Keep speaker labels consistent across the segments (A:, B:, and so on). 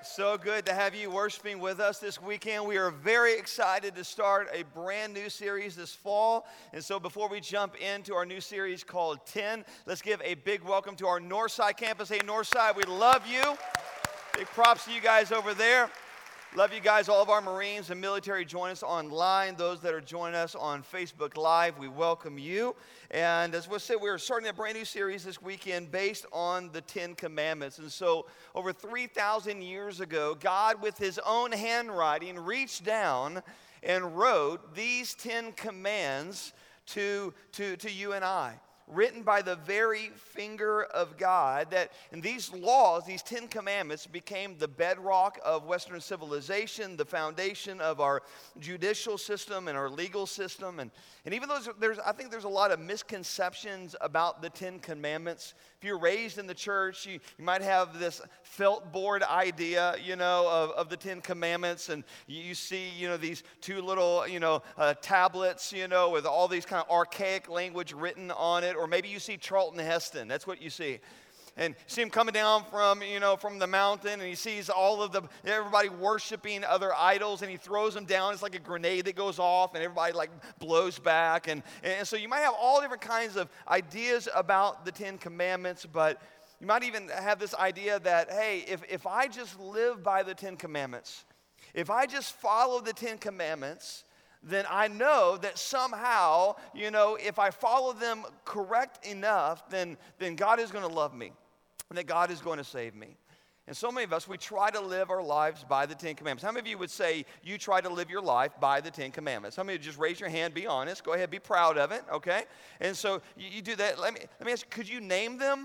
A: So good to have you worshiping with us this weekend. We are very excited to start a brand new series this fall. And so before we jump into our new series called 10, let's give a big welcome to our Northside campus. Hey, Northside, we love you. Big props to you guys over there. Love you guys. All of our Marines and military join us online. Those that are joining us on Facebook Live, we welcome you. And as we said, we're starting a brand new series this weekend based on the 10 Commandments. And so over 3,000 years ago, God with his own handwriting reached down and wrote these 10 commands to you and I, written by the very finger of God, and these laws, these 10 commandments, became the bedrock of Western civilization, the foundation of our judicial system and our legal system. And even though I think there's a lot of misconceptions about the 10 commandments. If you're raised in the church, you might have this felt board idea, of the 10 commandments, and you see, these two little, tablets, with all these kind of archaic language written on it. Or maybe you see Charlton Heston. That's what you see. And you see him coming down from the mountain, and he sees everybody worshiping other idols, and he throws them down. It's like a grenade that goes off, and everybody blows back. And so you might have all different kinds of ideas about the 10 Commandments, but you might even have this idea that, hey, if I just live by the 10 Commandments, if I just follow the 10 Commandments, then I know that somehow, if I follow them correct enough, then God is going to love me, and that God is going to save me. And so many of us, we try to live our lives by the 10 Commandments. How many of you would say you try to live your life by the 10 Commandments? How many of you just raise your hand, be honest, go ahead, be proud of it, okay? And so you do that. Let me ask you, could you name them?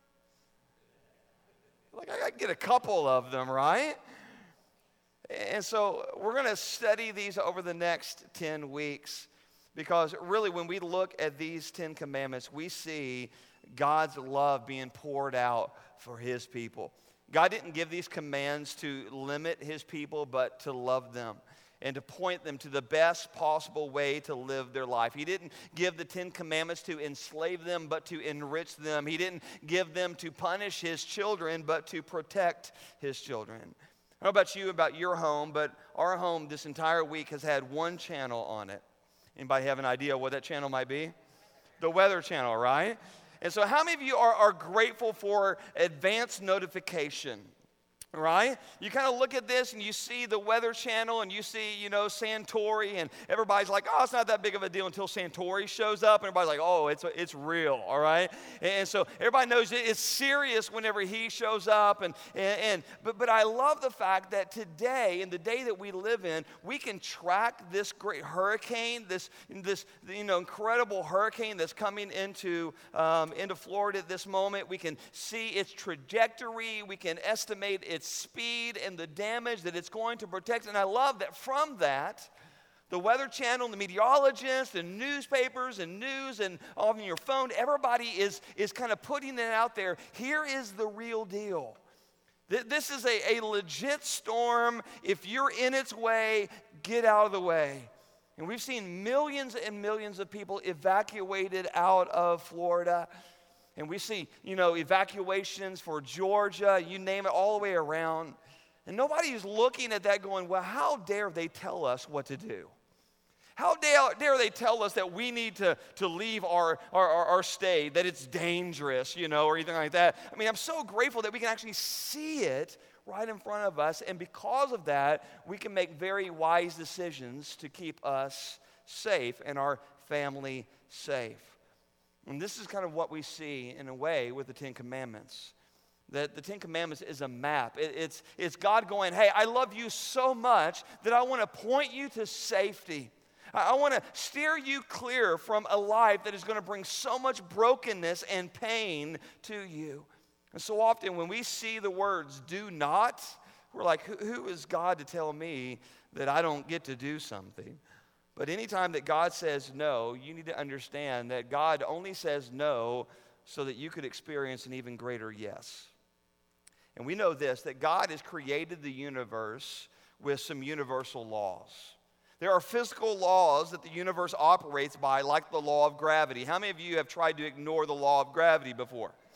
A: I get a couple of them, right? And so we're going to study these over the next 10 weeks, because really when we look at these 10 commandments, we see God's love being poured out for his people. God didn't give these commands to limit his people, but to love them and to point them to the best possible way to live their life. He didn't give the 10 commandments to enslave them, but to enrich them. He didn't give them to punish his children, but to protect his children. I don't know about you, about your home, but our home this entire week has had one channel on it. Anybody have an idea what that channel might be? The Weather Channel, right? And so how many of you are grateful for advance notification? Right? You kind of look at this and you see the Weather Channel and you see, Santori, and everybody's like, oh, it's not that big of a deal until Santori shows up, and everybody's like, oh, it's real, all right? And so everybody knows it's serious whenever he shows up, but I love the fact that today, in the day that we live in, we can track this great hurricane, this incredible hurricane that's coming into Florida at this moment. We can see its trajectory, we can estimate its speed and the damage that it's going to protect. And I love that from that, the Weather Channel, and the meteorologists, and newspapers, and news, and on your phone, everybody is kind of putting it out there. Here is the real deal. This is a legit storm. If you're in its way, get out of the way. And we've seen millions and millions of people evacuated out of Florida. And we see, evacuations for Georgia, you name it, all the way around. And nobody is looking at that going, well, how dare they tell us what to do? How dare they tell us that we need to leave our state, that it's dangerous, or anything like that. I mean, I'm so grateful that we can actually see it right in front of us. And because of that, we can make very wise decisions to keep us safe and our family safe. And this is kind of what we see in a way with the 10 Commandments. That the 10 Commandments is a map. It's God going, hey, I love you so much that I want to point you to safety. I want to steer you clear from a life that is going to bring so much brokenness and pain to you. And so often when we see the words do not, we're like, who is God to tell me that I don't get to do something? But anytime that God says no, you need to understand that God only says no so that you could experience an even greater yes. And we know this, that God has created the universe with some universal laws. There are physical laws that the universe operates by, like the law of gravity. How many of you have tried to ignore the law of gravity before?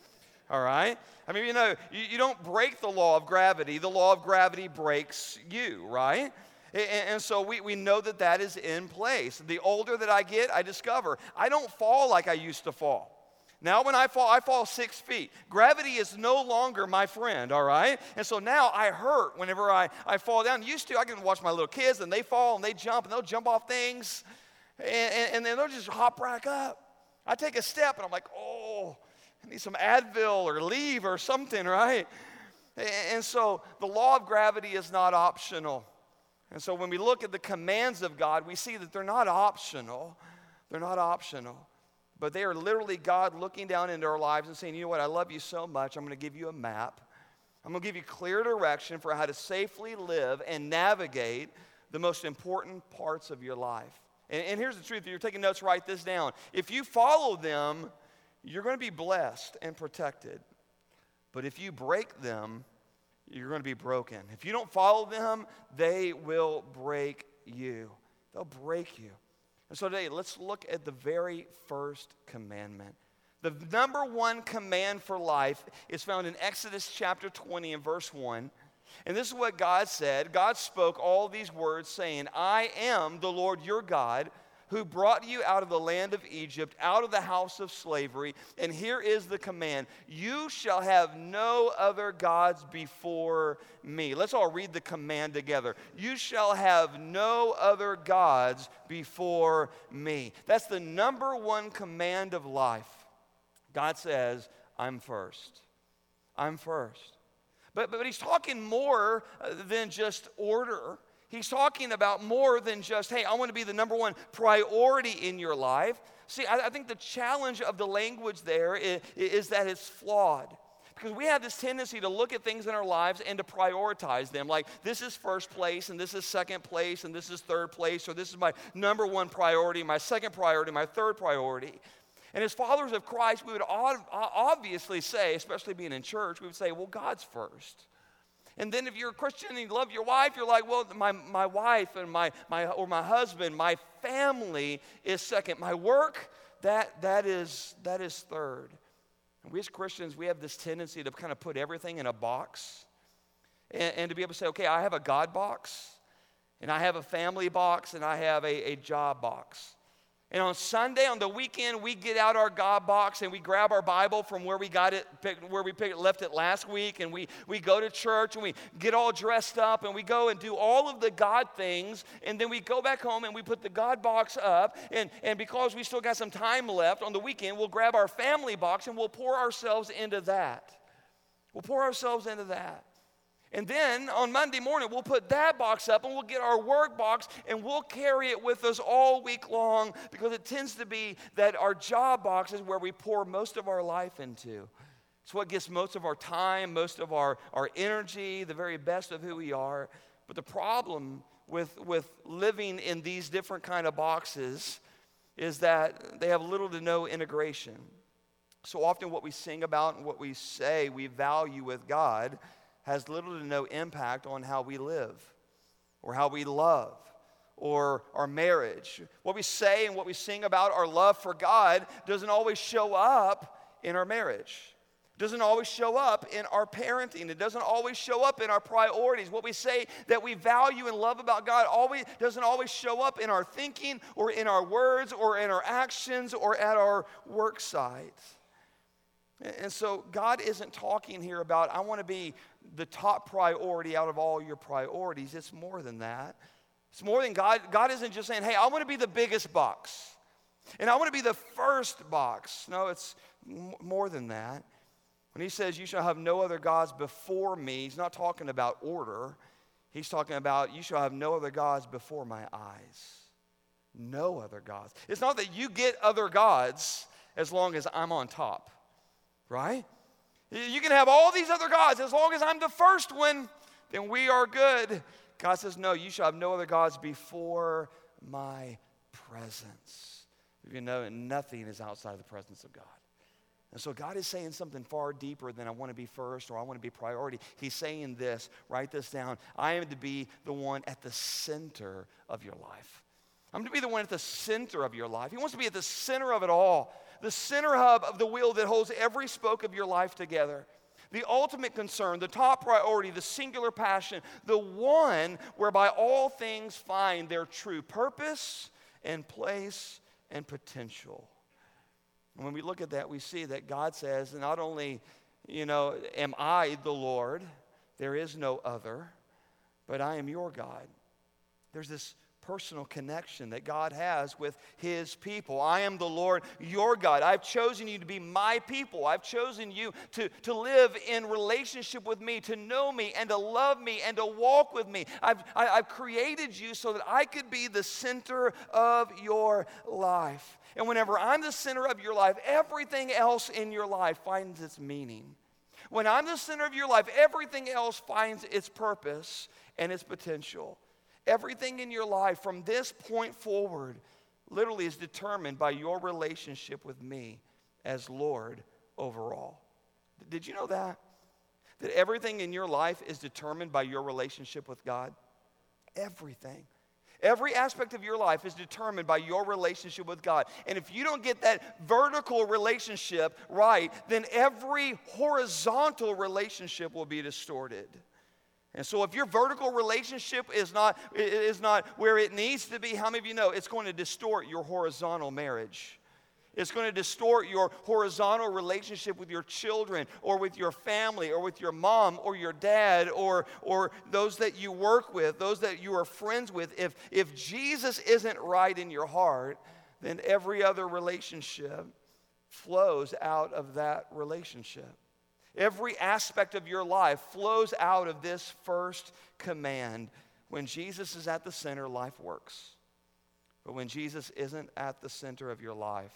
A: all right? I mean, you don't break the law of gravity. The law of gravity breaks you, right? And so we know that is in place. The older that I get, I discover I don't fall like I used to fall. Now when I fall 6 feet. Gravity is no longer my friend, all right? And so now I hurt whenever I fall down. Used to, I can watch my little kids, and they fall, and they jump, and they'll jump off things, and then they'll just hop back up. I take a step, and I'm like, oh, I need some Advil or leave or something, right? And so the law of gravity is not optional. And so when we look at the commands of God, we see that they're not optional. They're not optional. But they are literally God looking down into our lives and saying, you know what, I love you so much, I'm going to give you a map. I'm going to give you clear direction for how to safely live and navigate the most important parts of your life. And here's the truth. If you're taking notes, write this down. If you follow them, you're going to be blessed and protected. But if you break them, you're going to be broken. If you don't follow them, they will break you. They'll break you. And so today, let's look at the very first commandment. The number one command for life is found in Exodus chapter 20 and verse 1. And this is what God said. God spoke all these words saying, I am the Lord your God who brought you out of the land of Egypt, out of the house of slavery. And here is the command. You shall have no other gods before me. Let's all read the command together. You shall have no other gods before me. That's the number one command of life. God says, I'm first. I'm first. But he's talking more than just order. He's talking about more than just, hey, I want to be the number one priority in your life. See, I think the challenge of the language there is that it's flawed. Because we have this tendency to look at things in our lives and to prioritize them. Like, this is first place, and this is second place, and this is third place, or this is my number one priority, my second priority, my third priority. And as followers of Christ, we would obviously say, especially being in church, we would say, well, God's first. And then if you're a Christian and you love your wife, you're like, well, my wife and my husband, my family is second. My work, that is third. And we as Christians, we have this tendency to kind of put everything in a box and to be able to say, okay, I have a God box, and I have a family box, and I have a job box. And on Sunday, on the weekend, we get out our God box and we grab our Bible from where we got it, left it last week, and we go to church and we get all dressed up and we go and do all of the God things, and then we go back home and we put the God box up, and because we still got some time left on the weekend, we'll grab our family box and we'll pour ourselves into that. We'll pour ourselves into that. And then on Monday morning, we'll put that box up and we'll get our work box and we'll carry it with us all week long, because it tends to be that our job box is where we pour most of our life into. It's what gets most of our time, most of our energy, the very best of who we are. But the problem with living in these different kind of boxes is that they have little to no integration. So often what we sing about and what we say we value with God has little to no impact on how we live or how we love or our marriage. What we say and what we sing about our love for God doesn't always show up in our marriage. It doesn't always show up in our parenting. It doesn't always show up in our priorities. What we say that we value and love about God doesn't always show up in our thinking or in our words or in our actions or at our work sites. And so God isn't talking here about, I want to be the top priority out of all your priorities. It's more than that. It's more than God. God isn't just saying, hey, I want to be the biggest box. And I want to be the first box. No, it's more than that. When he says, you shall have no other gods before me, he's not talking about order. He's talking about, you shall have no other gods before my eyes. No other gods. It's not that you get other gods as long as I'm on top. Right? You can have all these other gods. As long as I'm the first one, then we are good. God says, no, you shall have no other gods before my presence. You know, nothing is outside of the presence of God. And so God is saying something far deeper than I want to be first or I want to be priority. He's saying this, write this down. I am to be the one at the center of your life. I'm to be the one at the center of your life. He wants to be at the center of it all. the center hub of the wheel that holds every spoke of your life together. The ultimate concern, the top priority, the singular passion, the one whereby all things find their true purpose and place and potential. And when we look at that, we see that God says, not only, am I the Lord, there is no other, but I am your God. There's this personal connection that God has with his people. I am the Lord, your God. I've chosen you to be my people. I've chosen you to live in relationship with me, to know me and to love me and to walk with me. I've created you so that I could be the center of your life. And whenever I'm the center of your life, everything else in your life finds its meaning. When I'm the center of your life, everything else finds its purpose and its potential. Everything in your life from this point forward literally is determined by your relationship with me as Lord over all. Did you know that? That everything in your life is determined by your relationship with God? Everything. Every aspect of your life is determined by your relationship with God. And if you don't get that vertical relationship right, then every horizontal relationship will be distorted. And so if your vertical relationship is not where it needs to be, how many of you know it's going to distort your horizontal marriage? It's going to distort your horizontal relationship with your children or with your family or with your mom or your dad or those that you work with, those that you are friends with. If Jesus isn't right in your heart, then every other relationship flows out of that relationship. Every aspect of your life flows out of this first command. When Jesus is at the center, life works. But when Jesus isn't at the center of your life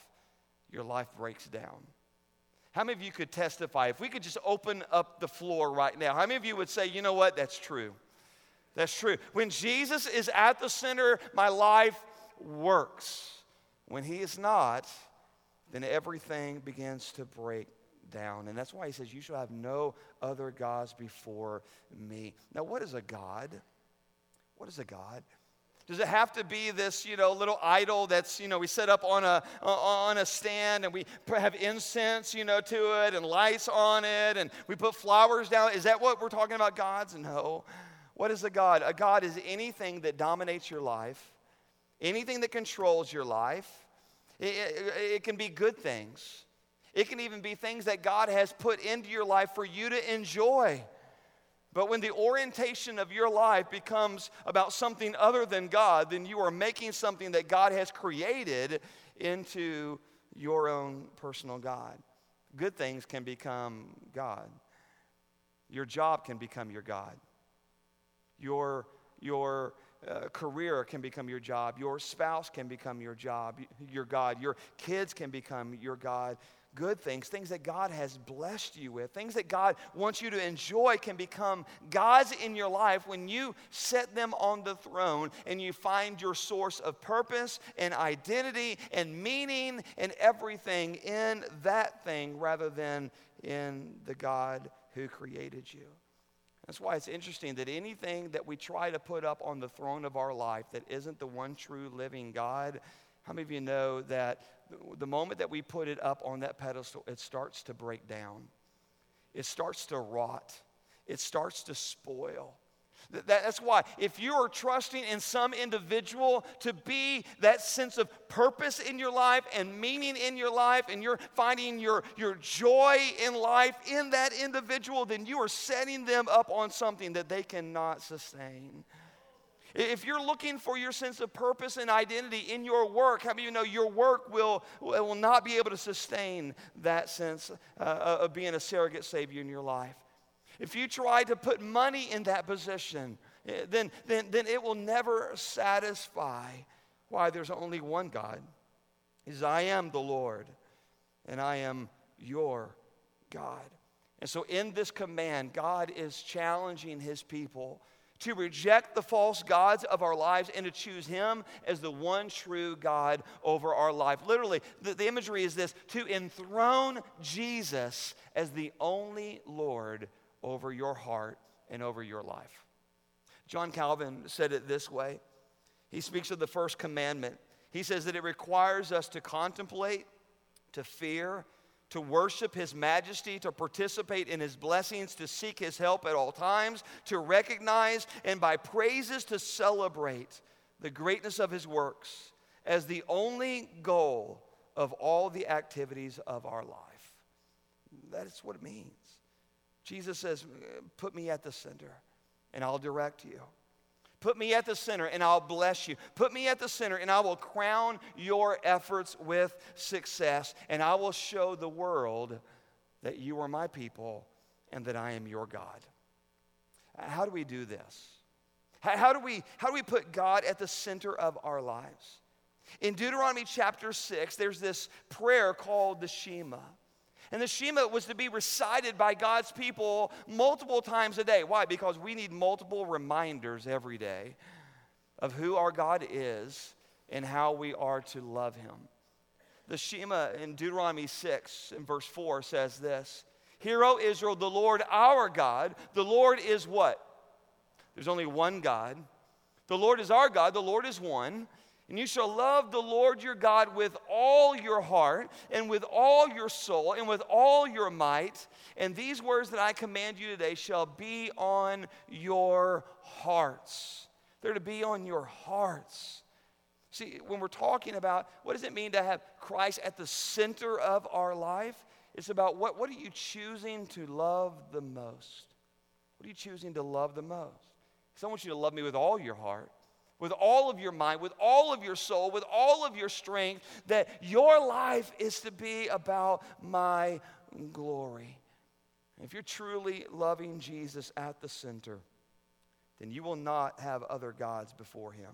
A: breaks down. How many of you could testify? If we could just open up the floor right now, how many of you would say, you know what, that's true? That's true. When Jesus is at the center, my life works. When he is not, then everything begins to break down. And that's why he says, you shall have no other gods before me. Now, what is a god? What is a god? Does it have to be this, little idol that's, we set up on a stand and we have incense, to it and lights on it and we put flowers down? Is that what we're talking about gods? No. What is a god? A god is anything that dominates your life, anything that controls your life. It can be good things. It can even be things that God has put into your life for you to enjoy. But when the orientation of your life becomes about something other than God, then you are making something that God has created into your own personal God. Good things can become God. Your job can become your God. Your career can become your job. Your spouse can become your job, your God. Your kids can become your God. Good things that God has blessed you with, things that God wants you to enjoy can become gods in your life when you set them on the throne and you find your source of purpose and identity and meaning and everything in that thing rather than in the God who created you. That's why it's interesting that anything that we try to put up on the throne of our life that isn't the one true living God, how many of you know that the moment that we put it up on that pedestal, it starts to break down. It starts to rot. It starts to spoil. That's why if you are trusting in some individual to be that sense of purpose in your life and meaning in your life and you're finding your joy in life in that individual, then you are setting them up on something that they cannot sustain. If you're looking for your sense of purpose and identity in your work, how many of you know your work will not be able to sustain that sense of being a surrogate savior in your life? If you try to put money in that position, then it will never satisfy. Why? There's only one God. He says, I am the Lord, and I am your God. And so in this command, God is challenging his people to reject the false gods of our lives and to choose him as the one true God over our life. Literally, the imagery is this: to enthrone Jesus as the only Lord over your heart and over your life. John Calvin said it this way. He speaks of the first commandment. He says that it requires us to contemplate, to fear, to worship his majesty, to participate in his blessings, to seek his help at all times, to recognize and by praises to celebrate the greatness of his works as the only goal of all the activities of our life. That's what it means. Jesus says, put me at the center and I'll direct you. Put me at the center and I'll bless you. Put me at the center and I will crown your efforts with success. And I will show the world that you are my people and that I am your God. How do we do this? How do we put God at the center of our lives? In Deuteronomy chapter 6, there's this prayer called the Shema. And the Shema was to be recited by God's people multiple times a day. Why? Because we need multiple reminders every day of who our God is and how we are to love him. The Shema in Deuteronomy 6 in verse 4 says this, "Hear, O Israel, the Lord our God, the Lord is" what? There's only one God. The Lord is our God, the Lord is one. "And you shall love the Lord your God with all your heart and with all your soul and with all your might. And these words that I command you today shall be on your hearts." They're to be on your hearts. See, when we're talking about what does it mean to have Christ at the center of our life, it's about what are you choosing to love the most? What are you choosing to love the most? Because I want you to love me with all your heart, with all of your mind, with all of your soul, with all of your strength, that your life is to be about my glory. And if you're truly loving Jesus at the center, then you will not have other gods before him.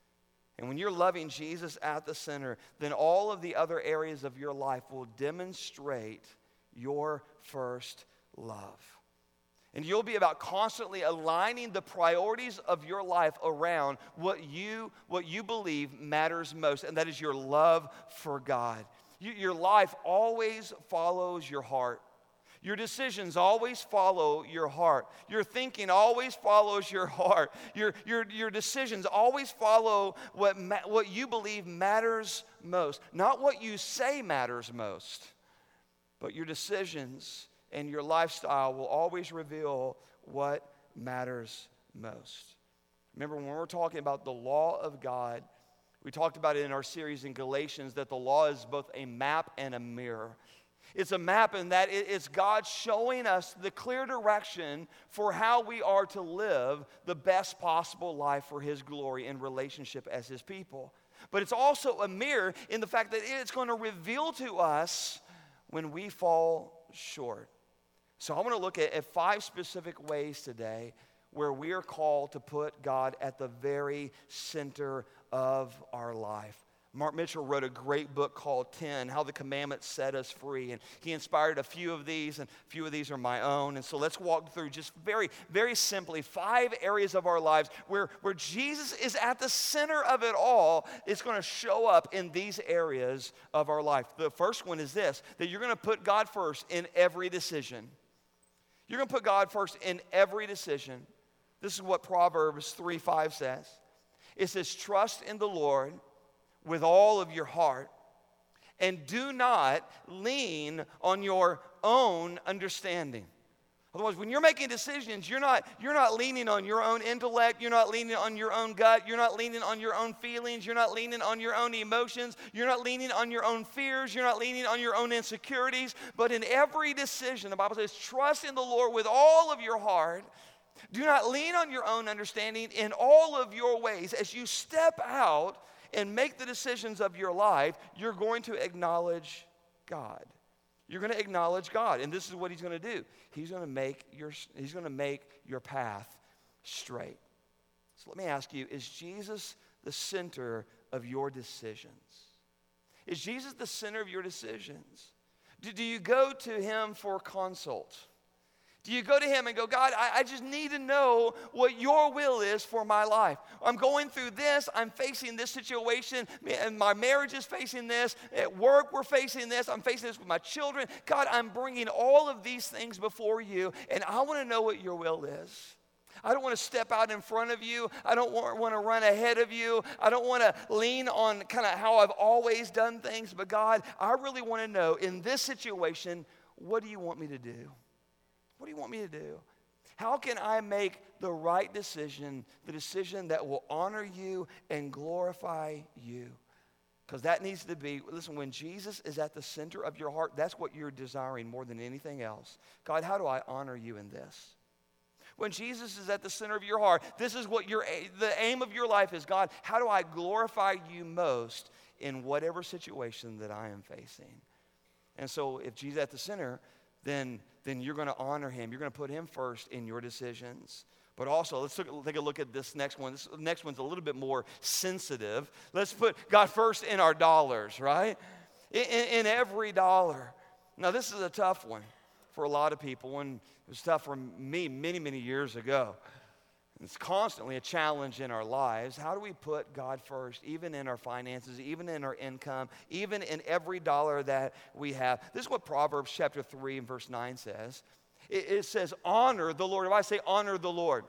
A: And when you're loving Jesus at the center, then all of the other areas of your life will demonstrate your first love. And you'll be about constantly aligning the priorities of your life around what you believe matters most, and that is your love for God. Your life always follows your heart. Your decisions always follow your heart. Your thinking always follows your heart. Your decisions always follow what you believe matters most. Not what you say matters most, but your decisions and your lifestyle will always reveal what matters most. Remember, when we're talking about the law of God, we talked about it in our series in Galatians, that the law is both a map and a mirror. It's a map in that it's God showing us the clear direction for how we are to live the best possible life for his glory in relationship as his people. But it's also a mirror in the fact that it's going to reveal to us when we fall short. So I want to look at 5 specific ways today where we are called to put God at the very center of our life. Mark Mitchell wrote a great book called 10, How the Commandments Set Us Free. And he inspired a few of these, and a few of these are my own. And so let's walk through just very, very simply 5 areas of our lives where Jesus is at the center of it all. It's going to show up in these areas of our life. The first one is this, that you're going to put God first in every decision. You're going to put God first in every decision. This is what Proverbs 3:5 says. It says, "Trust in the Lord with all of your heart, and do not lean on your own understanding." Otherwise, when you're making decisions, you're not leaning on your own intellect, you're not leaning on your own gut, you're not leaning on your own feelings, you're not leaning on your own emotions, you're not leaning on your own fears, you're not leaning on your own insecurities. But in every decision, the Bible says, trust in the Lord with all of your heart. Do not lean on your own understanding in all of your ways. As you step out and make the decisions of your life, you're going to acknowledge God. You're going to acknowledge God, and this is what he's going to do. He's going to make your path straight. So let me ask you, is Jesus the center of your decisions? Is Jesus the center of your decisions? Do you go to him for consult? Do you go to him and go, God, I just need to know what your will is for my life. I'm going through this. I'm facing this situation. And my marriage is facing this. At work, we're facing this. I'm facing this with my children. God, I'm bringing all of these things before you, and I want to know what your will is. I don't want to step out in front of you. I don't want to run ahead of you. I don't want to lean on kind of how I've always done things. But God, I really want to know in this situation, what do you want me to do? What do you want me to do? How can I make the right decision, the decision that will honor you and glorify you? Because that needs to be, listen, when Jesus is at the center of your heart, that's what you're desiring more than anything else. God, how do I honor you in this? When Jesus is at the center of your heart, this is what the aim of your life is. God, how do I glorify you most in whatever situation that I am facing? And so if Jesus is at the center, then you're going to honor him. You're going to put him first in your decisions. But also, let's take a look at this next one. This next one's a little bit more sensitive. Let's put God first in our dollars, right? In every dollar. Now, this is a tough one for a lot of people, and it was tough for me many, many years ago. It's constantly a challenge in our lives. How do we put God first, even in our finances, even in our income, even in every dollar that we have? This is what Proverbs chapter 3 and verse 9 says. It says, honor the Lord. If I say honor the Lord.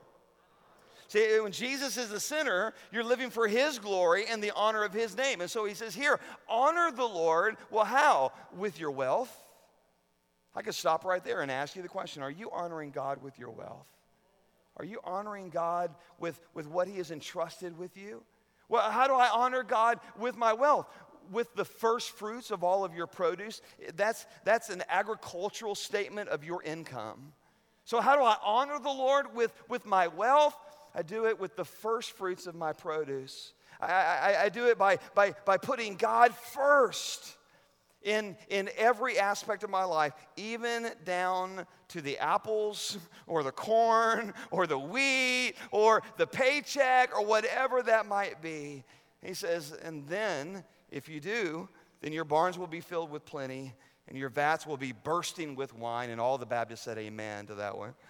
A: See, when Jesus is the center, you're living for his glory and the honor of his name. And so he says here, honor the Lord. Well, how? With your wealth. I could stop right there and ask you the question, are you honoring God with your wealth? Are you honoring God with what he has entrusted with you? Well, how do I honor God with my wealth? With the first fruits of all of your produce. That's an agricultural statement of your income. So how do I honor the Lord with my wealth? I do it with the first fruits of my produce. I do it by putting God first in every aspect of my life, even down to the apples or the corn or the wheat or the paycheck or whatever that might be. He says, and then if you do, then your barns will be filled with plenty, and your vats will be bursting with wine. And all the Baptists said amen to that one.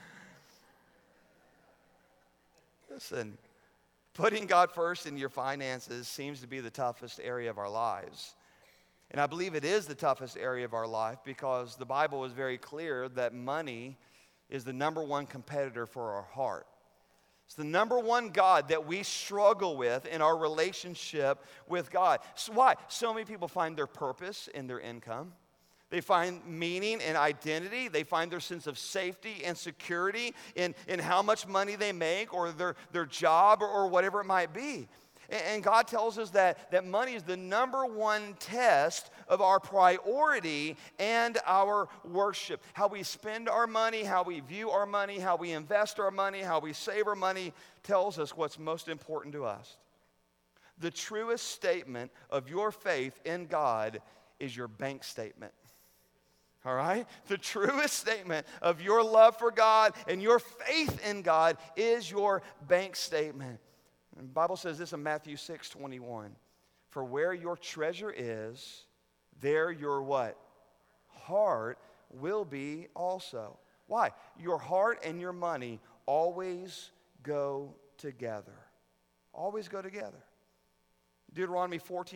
A: Listen, putting God first in your finances seems to be the toughest area of our lives. And I believe it is the toughest area of our life because the Bible is very clear that money is the number one competitor for our heart. It's the number one God that we struggle with in our relationship with God. So why? So many people find their purpose in their income. They find meaning and identity. They find their sense of safety and security in how much money they make or their job or whatever it might be. And God tells us that money is the number one test of our priority and our worship. How we spend our money, how we view our money, how we invest our money, how we save our money tells us what's most important to us. The truest statement of your faith in God is your bank statement. All right? The truest statement of your love for God and your faith in God is your bank statement. And the Bible says this in Matthew 6:21. For where your treasure is, there your what? Heart will be also. Why? Your heart and your money always go together. Always go together. Deuteronomy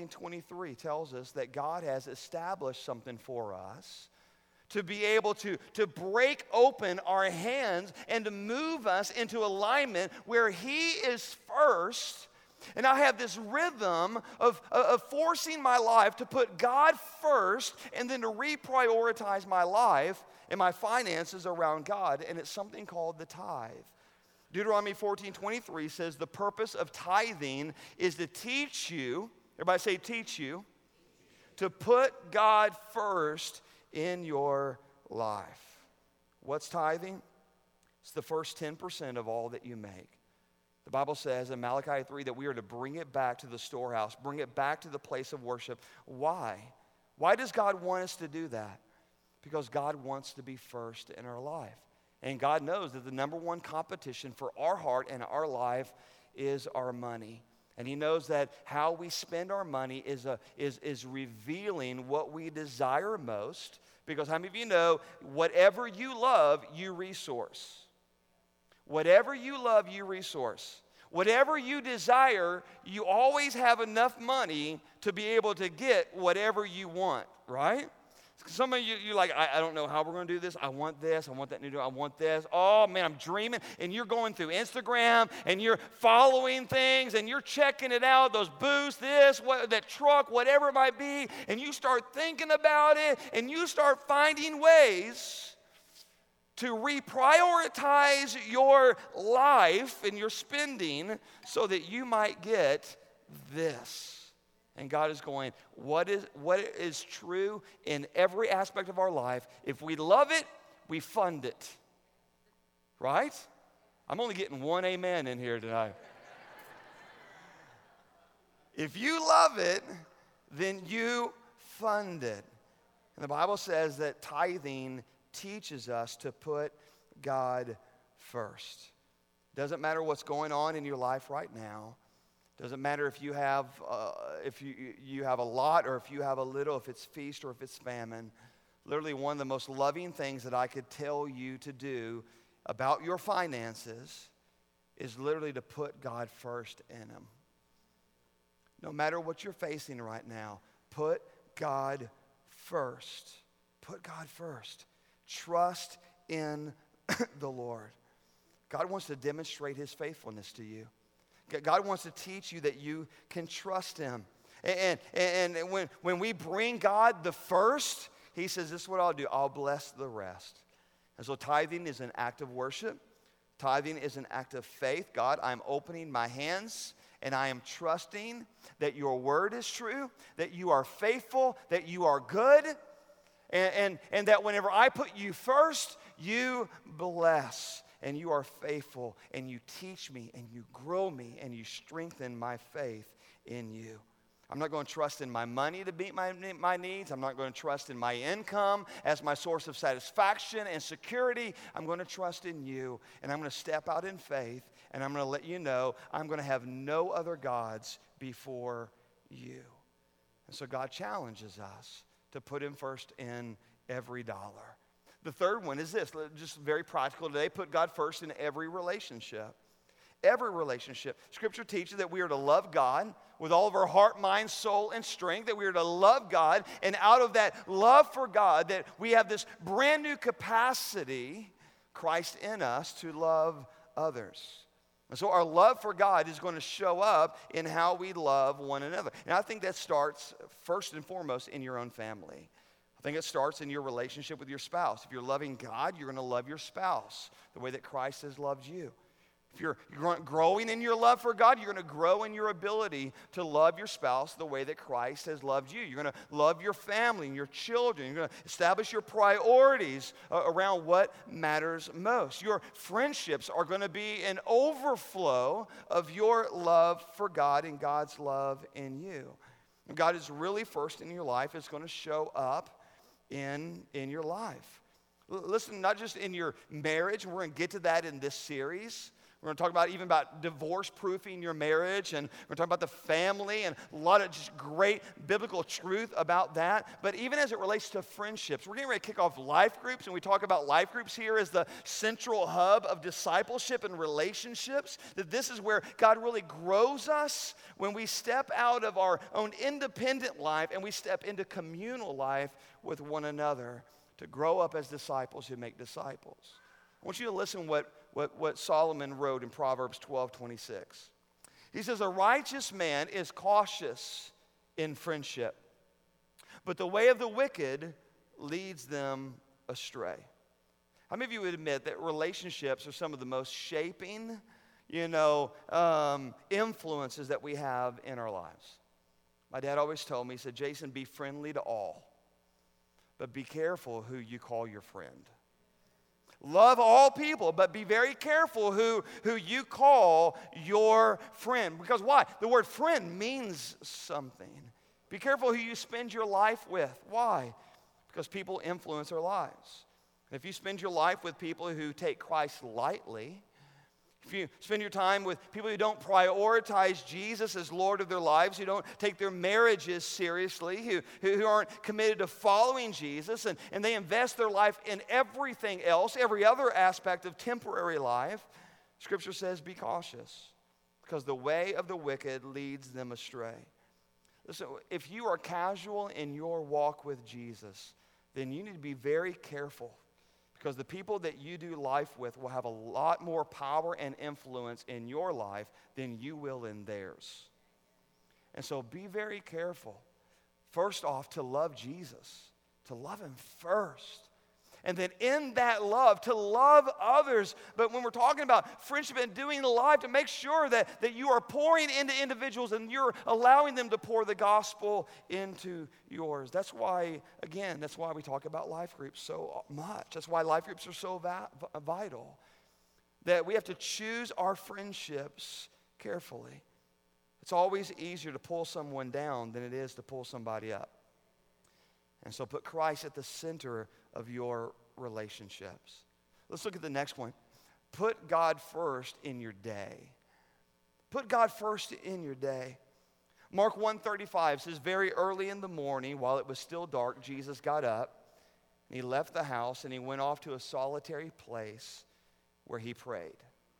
A: 14:23 tells us that God has established something for us to be able to break open our hands and to move us into alignment where he is first. And I have this rhythm of forcing my life to put God first and then to reprioritize my life and my finances around God. And it's something called the tithe. Deuteronomy 14:23 says the purpose of tithing is to teach you, everybody say teach you, to put God first in your life. What's tithing? It's the first 10% of all that you make. The Bible says in Malachi 3 that we are to bring it back to the storehouse, bring it back to the place of worship. Why? Why does God want us to do that? Because God wants to be first in our life. And God knows that the number one competition for our heart and our life is our money. And he knows that how we spend our money is revealing what we desire most. Because how many of you know, whatever you love, you resource. Whatever you love, you resource. Whatever you desire, you always have enough money to be able to get whatever you want, right? Some of you, you're like, I don't know how we're going to do this. I want this. I want that new. I want this. Oh, man, I'm dreaming. And you're going through Instagram, and you're following things, and you're checking it out, those booths, this, that truck, whatever it might be, and you start thinking about it, and you start finding ways to reprioritize your life and your spending so that you might get this. And God is going, what is true in every aspect of our life? If we love it, we fund it. Right? I'm only getting one amen in here tonight. If you love it, then you fund it. And the Bible says that tithing teaches us to put God first. Doesn't matter what's going on in your life right now. Doesn't matter if you have you have a lot or if you have a little, if it's feast or if it's famine. Literally one of the most loving things that I could tell you to do about your finances is literally to put God first in them. No matter what you're facing right now, put God first. Put God first. Trust in the Lord. God wants to demonstrate his faithfulness to you. God wants to teach you that you can trust him. And when we bring God the first, he says, this is what I'll do. I'll bless the rest. And so tithing is an act of worship. Tithing is an act of faith. God, I'm opening my hands and I am trusting that your word is true, that you are faithful, that you are good, and that whenever I put you first, you bless. And you are faithful, and you teach me, and you grow me, and you strengthen my faith in you. I'm not going to trust in my money to meet my needs. I'm not going to trust in my income as my source of satisfaction and security. I'm going to trust in you, and I'm going to step out in faith, and I'm going to let you know I'm going to have no other gods before you. And so God challenges us to put him first in every dollar. The third one is this, just very practical today, put God first in every relationship. Every relationship. Scripture teaches that we are to love God with all of our heart, mind, soul, and strength, that we are to love God, and out of that love for God, that we have this brand new capacity, Christ in us, to love others. And so our love for God is going to show up in how we love one another. And I think that starts first and foremost in your own family. I think it starts in your relationship with your spouse. If you're loving God, you're going to love your spouse the way that Christ has loved you. If you're growing in your love for God, you're going to grow in your ability to love your spouse the way that Christ has loved you. You're going to love your family and your children. You're going to establish your priorities around what matters most. Your friendships are going to be an overflow of your love for God and God's love in you. When God is really first in your life, it's going to show up in your life. Listen, not just in your marriage, we're going to get to that in this series. We're going to talk about even about divorce-proofing your marriage, and we're going to talk about the family and a lot of just great biblical truth about that. But even as it relates to friendships, we're getting ready to kick off life groups, and we talk about life groups here as the central hub of discipleship and relationships, that this is where God really grows us when we step out of our own independent life and we step into communal life with one another to grow up as disciples who make disciples. I want you to listen what Solomon wrote in Proverbs 12:26. He says, a righteous man is cautious in friendship, but the way of the wicked leads them astray. How many of you would admit that relationships are some of the most shaping, influences that we have in our lives? My dad always told me, he said, Jason, be friendly to all, but be careful who you call your friend. Love all people, but be very careful who you call your friend. Because why? The word friend means something. Be careful who you spend your life with. Why? Because people influence our lives. If you spend your life with people who take Christ lightly, if you spend your time with people who don't prioritize Jesus as Lord of their lives, who don't take their marriages seriously, who aren't committed to following Jesus, and they invest their life in everything else, every other aspect of temporary life, Scripture says be cautious, because the way of the wicked leads them astray. Listen, if you are casual in your walk with Jesus, then you need to be very careful, because the people that you do life with will have a lot more power and influence in your life than you will in theirs. And so be very careful. First off, to love Jesus, to love him first. And then in that love, to love others. But when we're talking about friendship and doing life, to make sure that you are pouring into individuals and you're allowing them to pour the gospel into yours. That's why, again, that's why we talk about life groups so much. That's why life groups are so vital. That we have to choose our friendships carefully. It's always easier to pull someone down than it is to pull somebody up. And so put Christ at the center of your relationships. Let's look at the next point. Put God first in your day. Put God first in your day. Mark 1:35 says, very early in the morning, while it was still dark, Jesus got up, and he left the house, and he went off to a solitary place where he prayed.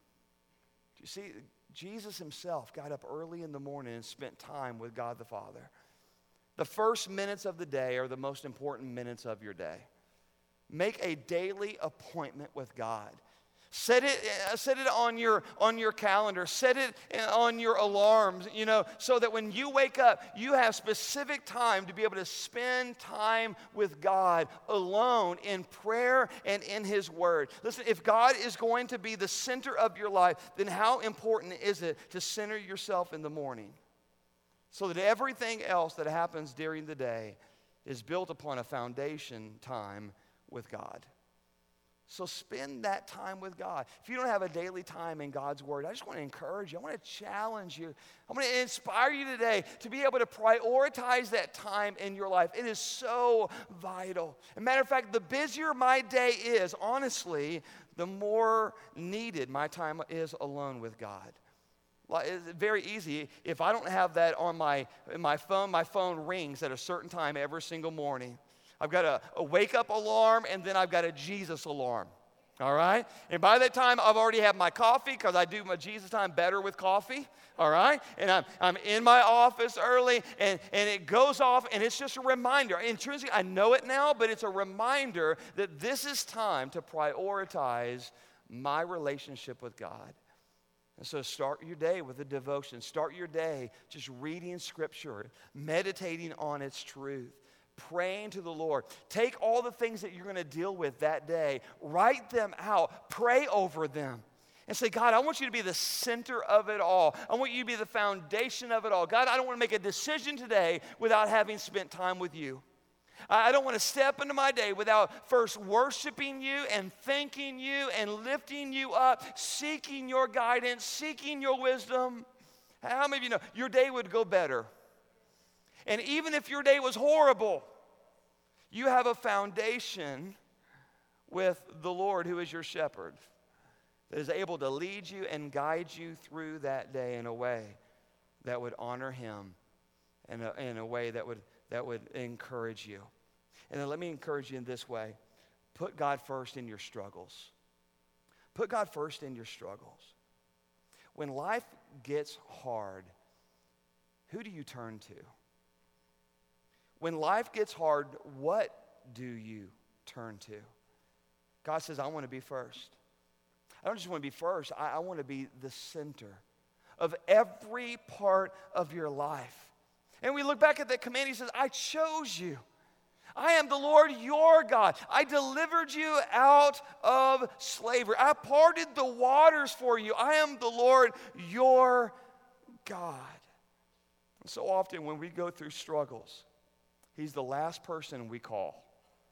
A: Do you see, Jesus himself got up early in the morning and spent time with God the Father. The first minutes of the day are the most important minutes of your day. Make a daily appointment with God. Set it on your calendar. Set it on your alarms, so that when you wake up, you have specific time to be able to spend time with God alone in prayer and in his word. Listen, if God is going to be the center of your life, then how important is it to center yourself in the morning? So that everything else that happens during the day is built upon a foundation time with God. So spend that time with God. If you don't have a daily time in God's word, I just want to encourage you. I want to challenge you. I want to inspire you today to be able to prioritize that time in your life. It is so vital. As a matter of fact, the busier my day is, honestly, the more needed my time is alone with God. It's very easy. If I don't have that on my phone rings at a certain time every single morning. I've got a wake-up alarm, and then I've got a Jesus alarm, all right? And by that time, I've already had my coffee, because I do my Jesus time better with coffee, all right? And I'm in my office early, and it goes off, and it's just a reminder. Intrinsically, I know it now, but it's a reminder that this is time to prioritize my relationship with God. And so start your day with a devotion. Start your day just reading Scripture, meditating on its truth, praying to the Lord. Take all the things that you're going to deal with that day, write them out, pray over them, and say, God, I want you to be the center of it all. I want you to be the foundation of it all. God, I don't want to make a decision today without having spent time with you. I don't want to step into my day without first worshiping you and thanking you and lifting you up, seeking your guidance, seeking your wisdom. How many of you know your day would go better? And even if your day was horrible, you have a foundation with the Lord, who is your shepherd, that is able to lead you and guide you through that day in a way that would honor him, and in a way that would encourage you. And then let me encourage you in this way. Put God first in your struggles. Put God first in your struggles. When life gets hard, who do you turn to? When life gets hard, what do you turn to? God says, I want to be first. I don't just want to be first. I want to be the center of every part of your life. And we look back at that command. He says, I chose you. I am the Lord your God. I delivered you out of slavery. I parted the waters for you. I am the Lord your God. And so often when we go through struggles, he's the last person we call.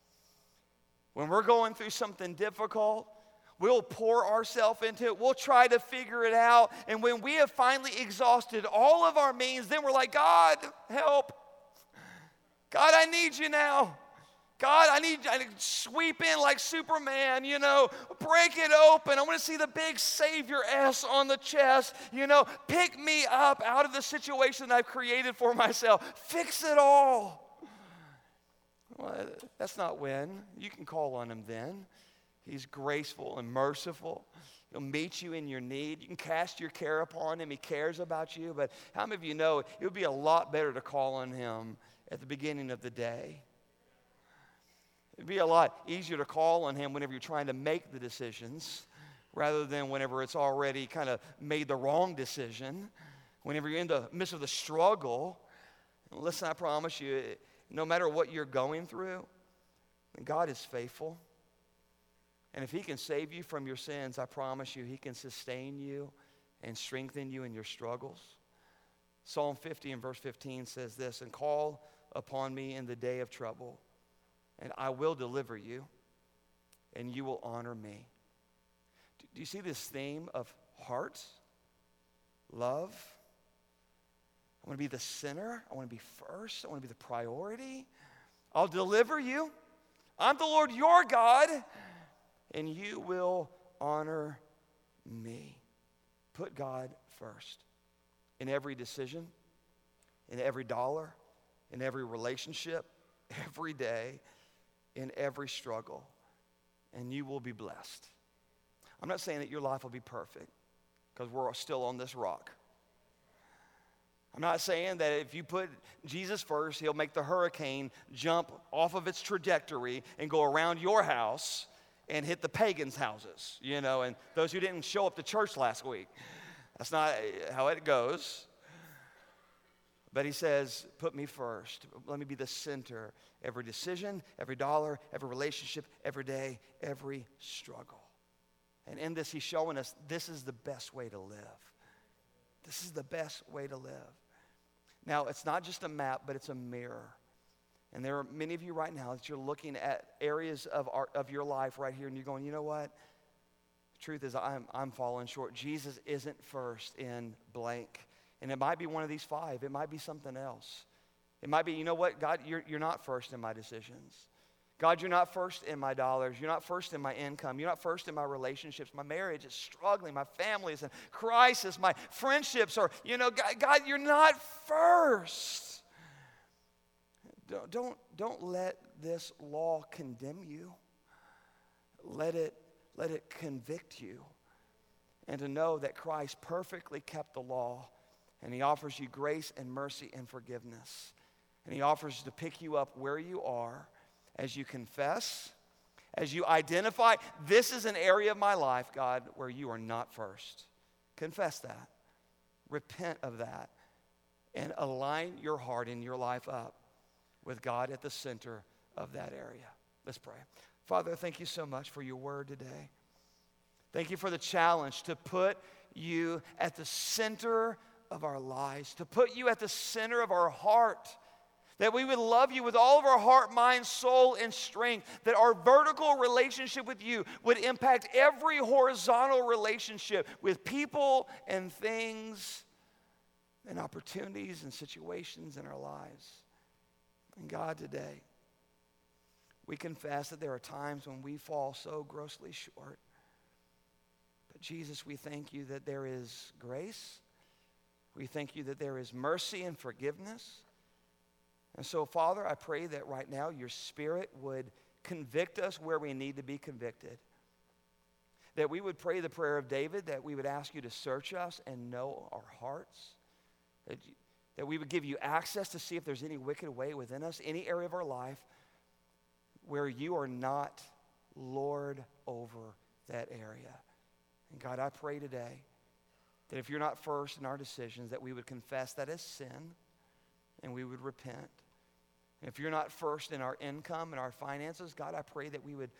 A: When we're going through something difficult, we'll pour ourselves into it. We'll try to figure it out. And when we have finally exhausted all of our means, then we're like, God, help. God, I need you now. God, I need to sweep in like Superman, break it open. I want to see the big Savior S on the chest, pick me up out of the situation I've created for myself. Fix it all. Well, that's not when. You can call on him then. He's graceful and merciful. He'll meet you in your need. You can cast your care upon him. He cares about you. But how many of you know it would be a lot better to call on him at the beginning of the day? It'd be a lot easier to call on him whenever you're trying to make the decisions rather than whenever it's already kind of made the wrong decision, whenever you're in the midst of the struggle. Listen, I promise you, no matter what you're going through, God is faithful. And if he can save you from your sins, I promise you, he can sustain you and strengthen you in your struggles. Psalm 50 and verse 15 says this, and call upon me in the day of trouble, and I will deliver you, and you will honor me. Do you see this theme of heart, love? I want to be the center. I want to be first. I want to be the priority. I'll deliver you. I'm the Lord your God, and you will honor me. Put God first in every decision, in every dollar, in every relationship, every day, in every struggle, and you will be blessed. I'm not saying that your life will be perfect, because we're still on this rock. I'm not saying that if you put Jesus first, he'll make the hurricane jump off of its trajectory and go around your house and hit the pagans' houses, and those who didn't show up to church last week. That's not how it goes. But he says, put me first. Let me be the center. Every decision, every dollar, every relationship, every day, every struggle. And in this, he's showing us this is the best way to live. This is the best way to live. Now, it's not just a map, but it's a mirror. And there are many of you right now that you're looking at areas of your life right here, and you're going, you know what? The truth is, I'm falling short. Jesus isn't first in blank. And it might be one of these 5. It might be something else. It might be, you know what, God, you're not first in my decisions. God, you're not first in my dollars. You're not first in my income. You're not first in my relationships. My marriage is struggling. My family is in crisis. My friendships are, God, you're not first. Don't let this law condemn you. Let it convict you. And to know that Christ perfectly kept the law, and he offers you grace and mercy and forgiveness. And he offers to pick you up where you are as you confess, as you identify, this is an area of my life, God, where you are not first. Confess that. Repent of that. And align your heart and your life up with God at the center of that area. Let's pray. Father, thank you so much for your word today. Thank you for the challenge to put you at the center of our lives, to put you at the center of our heart, that we would love you with all of our heart, mind, soul, and strength, that our vertical relationship with you would impact every horizontal relationship with people and things and opportunities and situations in our lives. And God, today, we confess that there are times when we fall so grossly short. But Jesus, we thank you that there is grace. We thank you that there is mercy and forgiveness. And so, Father, I pray that right now your Spirit would convict us where we need to be convicted. That we would pray the prayer of David, that we would ask you to search us and know our hearts. That we would give you access to see if there's any wicked way within us, any area of our life where you are not Lord over that area. And God, I pray today that if you're not first in our decisions, that we would confess that as sin and we would repent. And if you're not first in our income and our finances, God, I pray that we would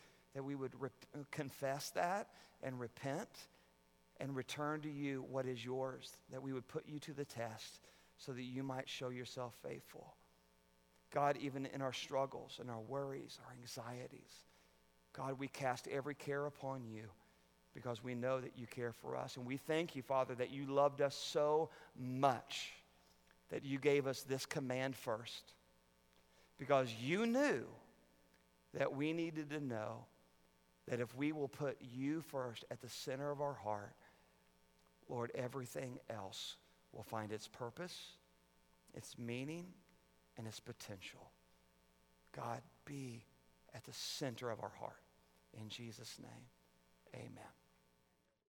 A: confess that and repent and return to you what is yours, that we would put you to the test so that you might show yourself faithful. God, even in our struggles and our worries, our anxieties, God, we cast every care upon you because we know that you care for us. And we thank you, Father, that you loved us so much that you gave us this command first, because you knew that we needed to know that if we will put you first at the center of our heart, Lord, everything else will find its purpose, its meaning, and its potential. God, be at the center of our heart. In Jesus' name, amen.